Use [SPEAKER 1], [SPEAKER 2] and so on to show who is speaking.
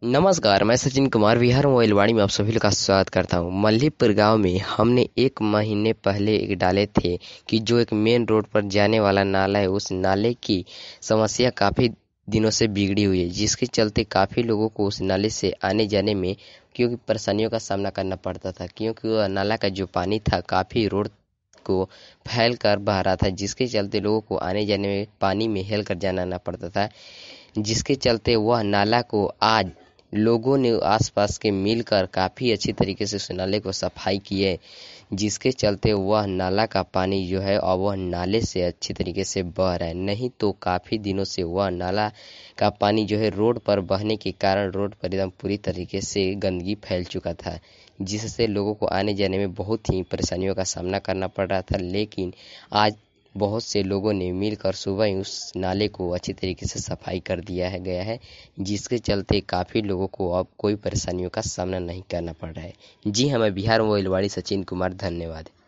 [SPEAKER 1] नमस्कार, मैं सचिन कुमार बिहार मोबाइलवाड़ी में आप सभी लोग का स्वागत करता हूँ। मल्लीपुर गांव में हमने 1 महीने पहले एक डाले थे कि जो एक मेन रोड पर जाने वाला नाला है, उस नाले की समस्या काफ़ी दिनों से बिगड़ी हुई है, जिसके चलते काफ़ी लोगों को उस नाले से आने जाने में क्योंकि परेशानियों का सामना करना पड़ता था, क्योंकि वह नाला का जो पानी था काफ़ी रोड को फैल कर बह रहा था, जिसके चलते लोगों को आने जाने में पानी में हेल कर जाना पड़ता था। जिसके चलते वह नाला को आज लोगों ने आसपास के मिलकर काफ़ी अच्छी तरीके से उस नाले को सफाई की है, जिसके चलते वह नाला का पानी जो है और वह नाले से अच्छी तरीके से बह रहा है। नहीं तो काफ़ी दिनों से वह नाला का पानी जो है रोड पर बहने के कारण रोड पर एकदम पूरी तरीके से गंदगी फैल चुका था, जिससे लोगों को आने जाने में बहुत ही परेशानियों का सामना करना पड़ रहा था। लेकिन आज बहुत से लोगों ने मिलकर सुबह ही उस नाले को अच्छी तरीके से सफाई कर दिया है गया है, जिसके चलते काफ़ी लोगों को अब कोई परेशानियों का सामना नहीं करना पड़ रहा है। जी हाँ, मैं बिहार मोबाइलवाड़ी सचिन कुमार, धन्यवाद।